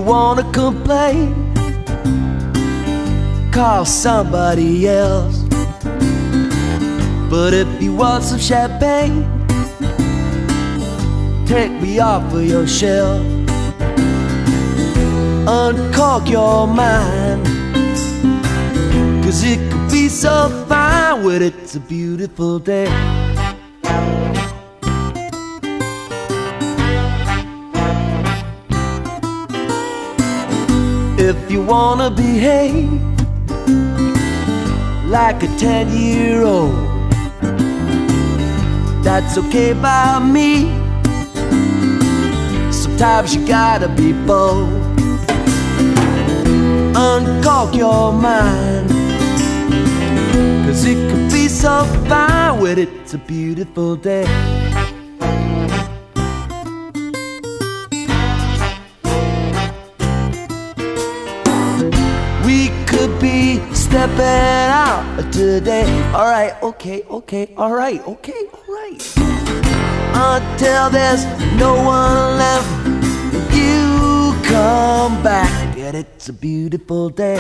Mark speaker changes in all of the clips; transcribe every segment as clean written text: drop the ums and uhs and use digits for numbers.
Speaker 1: wanna complain, call somebody else. But if you want some champagne, take me off of your shelf. Uncork your mind, 'cause it could be so fine when it's a beautiful day. If you wanna behave like a 10-year-old, that's okay by me. Sometimes you gotta be bold. Uncork your mind, 'cause it could be so fine when it's a beautiful day. We could be stepping out today. Alright, okay, alright, alright. Until there's no one left, you come back and it's a beautiful day.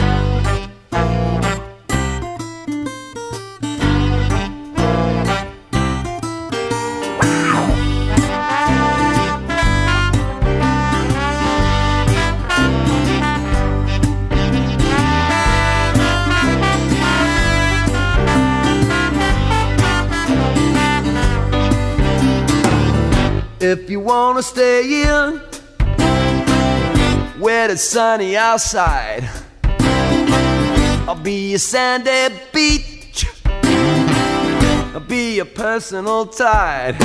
Speaker 1: If you wanna stay in where it's sunny outside, I'll be your sandy beach, I'll be your personal tide.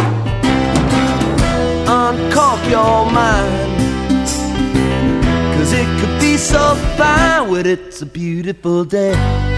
Speaker 1: Uncork your mind, 'cause it could be so fine when it's a beautiful day.